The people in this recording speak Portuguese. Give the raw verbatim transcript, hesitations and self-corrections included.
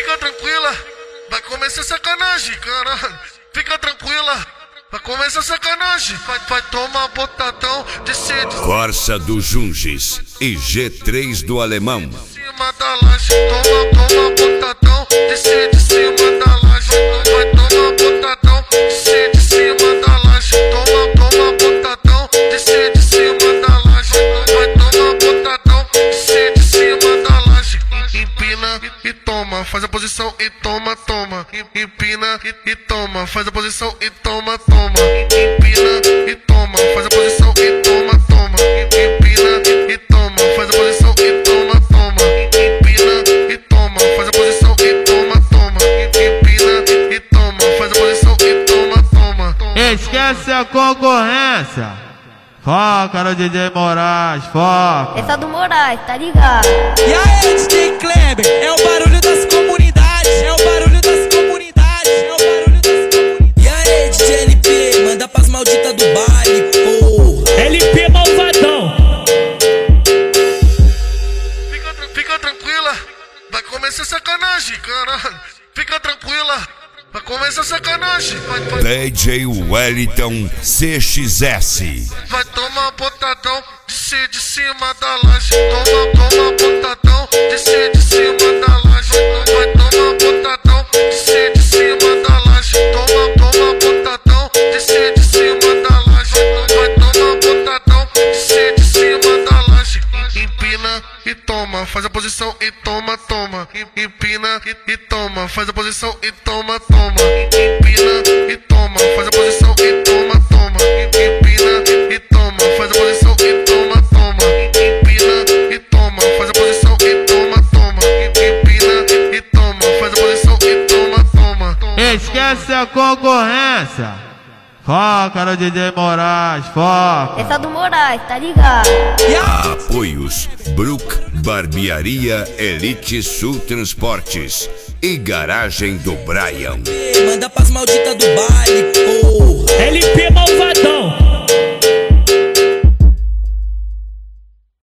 Fica tranquila, vai começar sacanagem, caralho. Fica tranquila, vai começar sacanagem. Vai, vai tomar botadão de sede. Corsa do Junges e G três do Alemão. Em cima da laje, toma, toma botadão de sede. Em cima da laje, vai tomar botadão de sede. Em cima da laje, toma, toma botadão de sede. Em cima da laje, vai tomar botadão de sede. Em cima da laje, empina e toma, faz a posição e toma, toma. Empina e toma, faz a posição e toma, toma. Empina e toma, faz a posição e toma, toma. Empina e toma, faz a posição e toma, toma. Empina e toma, faz a posição e toma, toma. Empina e toma, faz a posição e toma, toma. Esquece a concorrência. Foca no D J Moraes, foca. Essa do Moraes, tá ligado? E aí, D J Kleber, é o barulho das comunidades, é o barulho das comunidades, é o barulho das comunidades. E aí, D J L P, manda pras malditas do baile, porra. L P malvadão. Fica, fica tranquila, vai começar sacanagem, caralho. Fica tranquila, vai começar sacanagem. Vai, vai. D J Wellington C X S. Vai tomar botadão de sede de cima da laje. Toma, toma botadão de sede de cima da laje. Vai tomar botadão de sede de cima da laje. Toma, toma botadão de sede de cima da laje. Vai tomar botadão de sede de cima da laje. Empina e toma, faz a posição e toma, toma. Empina e toma, faz a posição e toma, toma. Empina e toma, faz a posição e toma, toma. Empina e toma, faz a posição e toma, toma. Empina e toma, faz a posição e toma, toma. Empina e toma, faz a posição e toma, toma. Esquece a concorrência. Foca no D J Moraes, foca. Essa do Moraes, tá ligado? Apoios Brook Barbearia Elite Sul Transportes e Garagem do Brian. Manda pras malditas do baile.